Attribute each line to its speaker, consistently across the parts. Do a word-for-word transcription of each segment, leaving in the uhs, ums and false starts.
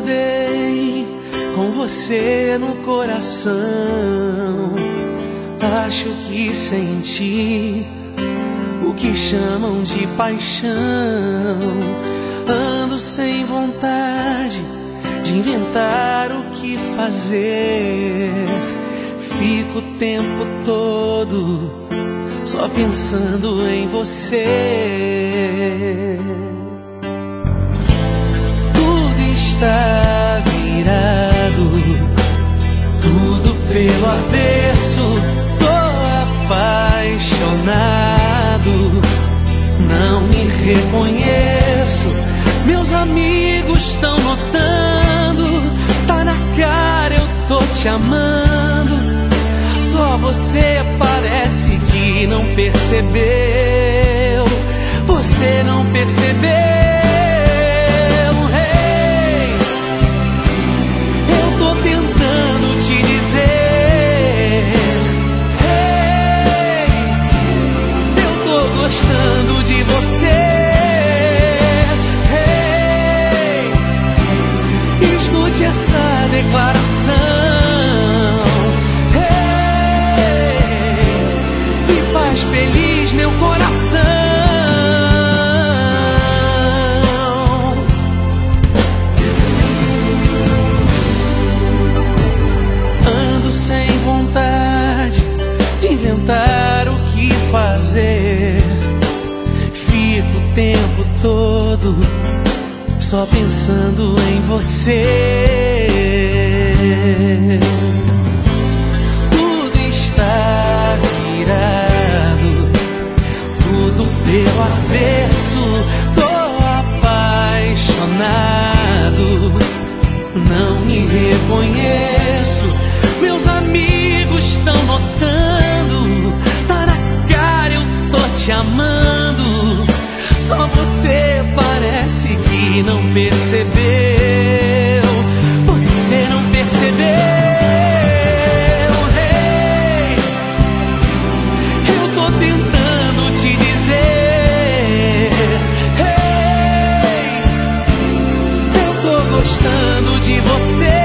Speaker 1: acordei com você no coração. Acho que senti o que chamam de paixão. Ando sem vontade de inventar o que fazer. Fico o tempo todo só pensando em você. Tudo está virado, tudo pelo avesso. Tô apaixonado, não me reconheço. Meus amigos estão notando, tá na cara, eu tô te amando. Só você parece que não percebeu. Você não percebeu. Hey, eu tô tentando te dizer. Hey, eu tô gostando de você. Hey, escute essa declaração. Feliz meu coração. Ando sem vontade de inventar o que fazer. Fico o tempo todo só pensando em você. Tudo está virado, pelo avesso. Tô apaixonado, não me reconheço. Meus amigos estão notando, tá na cara, eu tô te amando. Só você parece que não percebeu. Você não percebeu. Gostando de você.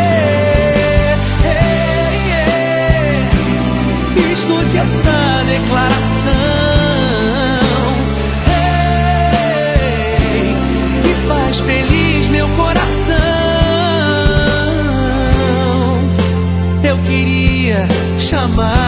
Speaker 1: Hey, yeah. Escute essa declaração. Hey, me faz feliz meu coração. Eu queria chamar